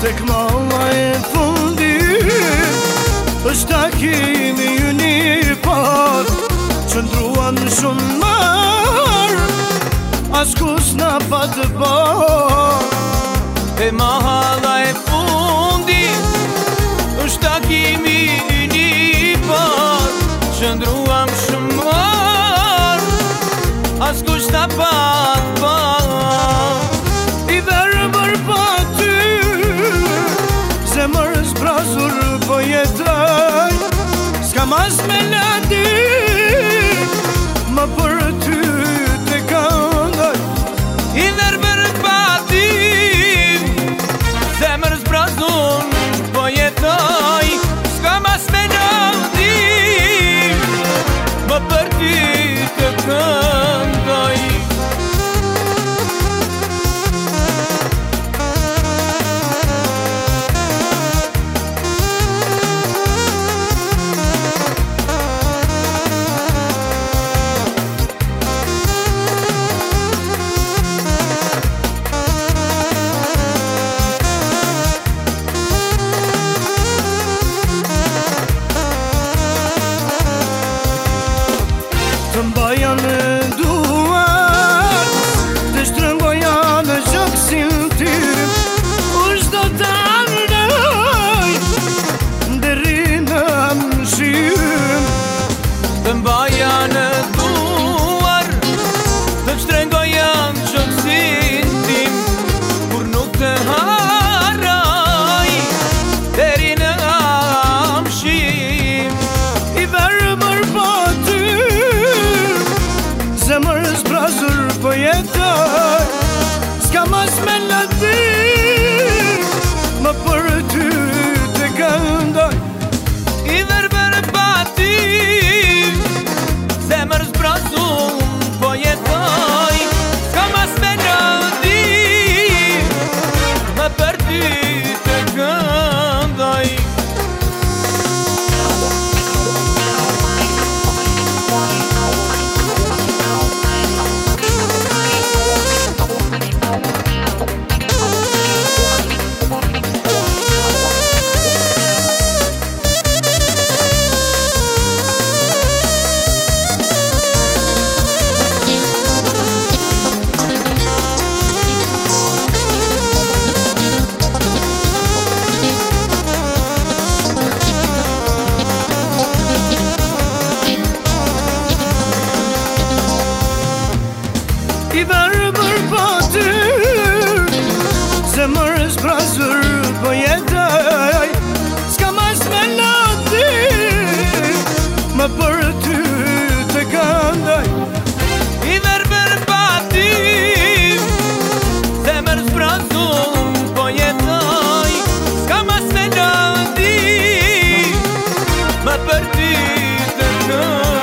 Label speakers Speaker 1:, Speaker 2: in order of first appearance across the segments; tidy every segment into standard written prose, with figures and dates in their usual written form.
Speaker 1: tek malla e fundit është takimi ynë i parë. Qëndruan shumë marë, askus na pa të parë.
Speaker 2: E mahalla e fundit është takimi ynë i parë. Qëndruam shumë marë, askus na pa të parë.
Speaker 1: I verbër pa ty, zemër zbrazur po jetoj. S'kam as me ladi, ma për ty të këndoj.
Speaker 2: I verbër pa ty, zemër zbrazur po jetoj. S'kam as me ladi, ma për ty të këndoj.
Speaker 1: Të mbaja në duar, të shtrëngoja në gjoksin tim. Ush do të ardoj, deri në mshim.
Speaker 2: Të mbaja në duar, të shtrëngoja në gjoksin tim. Kur nuk të harroj, deri në mshim.
Speaker 1: I verbër pa ty, zemër zbrazur po jetoj. S'kam as me ladi, ma për ty të këndoj.
Speaker 2: I verbër pa ty, zemër zbrazur po jetoj. S'kam as me ladi, ma për ty të këndoj.
Speaker 1: I verbër pa ty, zemër zbrazur po jetoj. S'kam as me ladi, ma për ty të këndoj.
Speaker 2: I verbër pa ty, zemër zbrazur po jetoj. S'kam as me ladi, ma për ty të këndoj.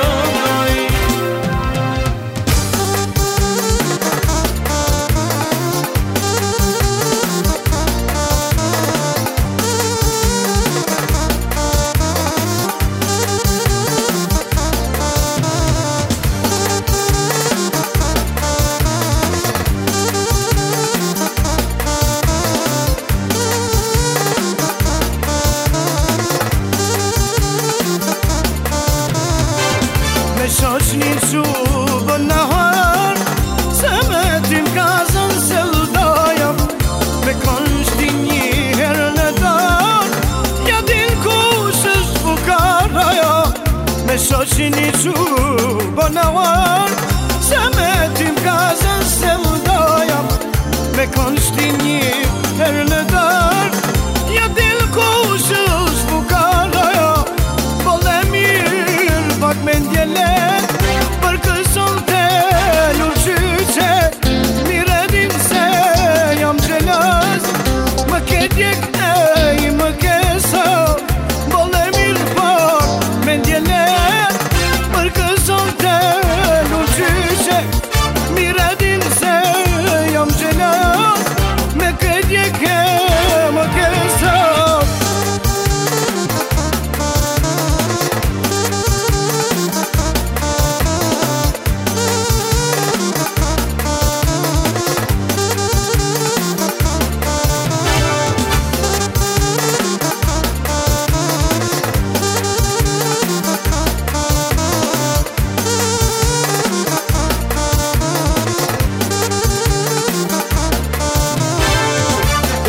Speaker 1: Me shoqni qubë në har, se me ty m'kazën se lëdaja. Me kanë shti një herë në dar, ja din kush është fukaraja. Me shoqni qubë në har, se me ty m'kazën se lëdaja. Me kanë shti një herë në dar, ja din kush është fukaraja. Po dhe mirë pak me ndjelet, për këson të lurqyqe. Mire din se jam gjelaz, më ke djek e më ke sa. Po dhe mirë pak me ndjelet, për këson të lurqyqe. Mire din se jam gjelaz, më ke djek e më ke sa.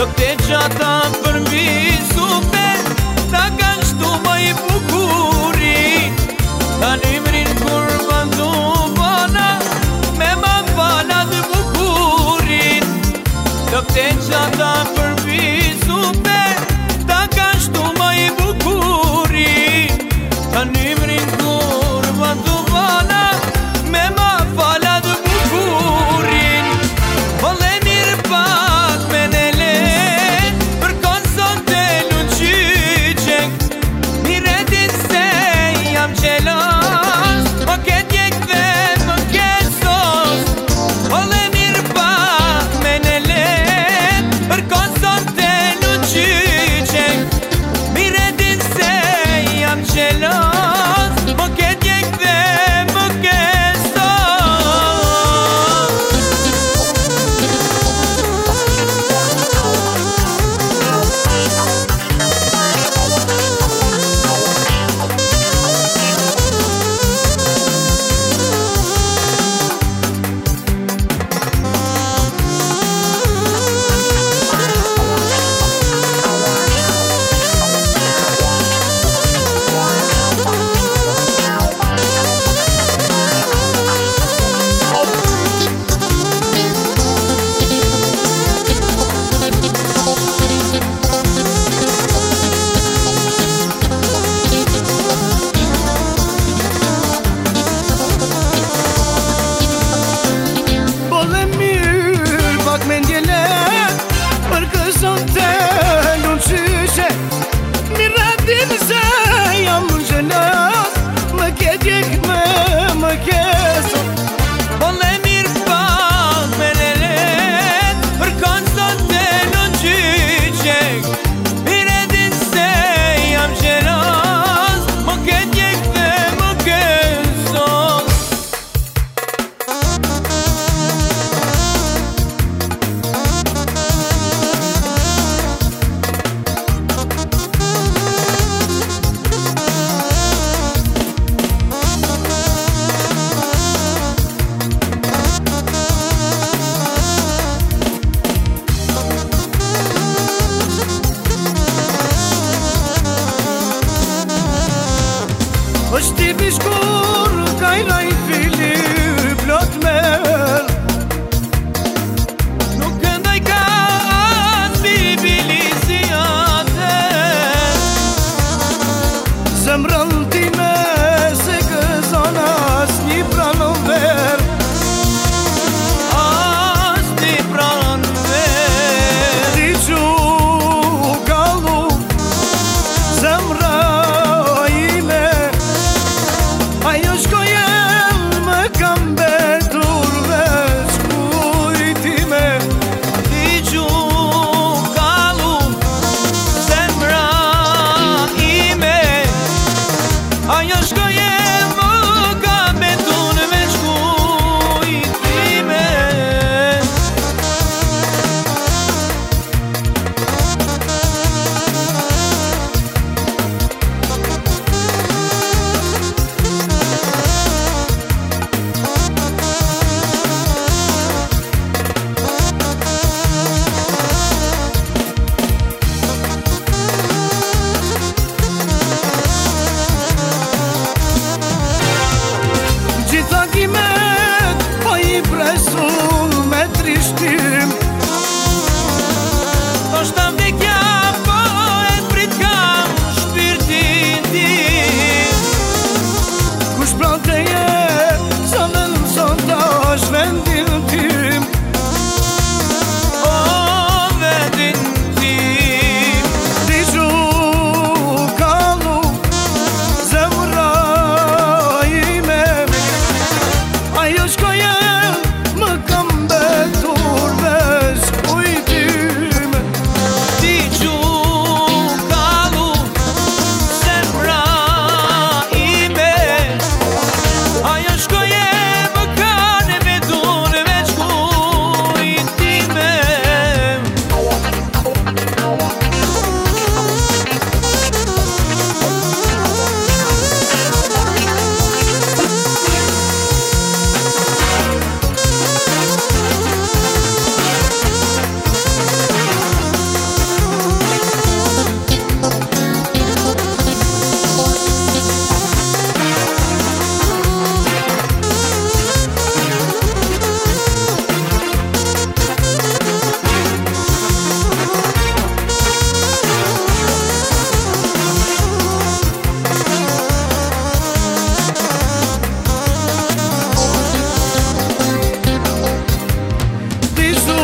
Speaker 2: Te gjata për visupe ta kanë shtu më i bukurin ta nimrin kur bandu vana me ma vana dhe bukurin Te gjata për visupe ta kanë shtu më i bukurin ta nimrin kur bandu vana me ma vana dhe bukurin Vole mirë pak me në le Për konë sonte
Speaker 1: visu